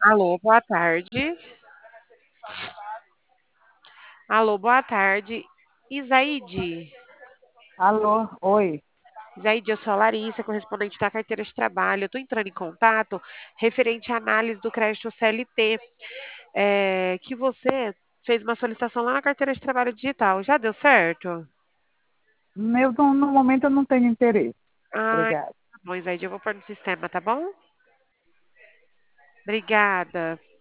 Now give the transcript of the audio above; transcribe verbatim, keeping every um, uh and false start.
Alô, boa tarde. Alô, boa tarde. Isaide. Alô, oi. Isaide, eu sou a Larissa, correspondente da carteira de trabalho. Eu estou entrando em contato referente à análise do crédito C L T, eh, que você fez uma solicitação lá na carteira de trabalho digital. Já deu certo? Eu, não- no momento eu não tenho interesse. Ah, Obrigada. tá bom, Isaide, eu vou pôr no sistema, tá bom? Obrigada.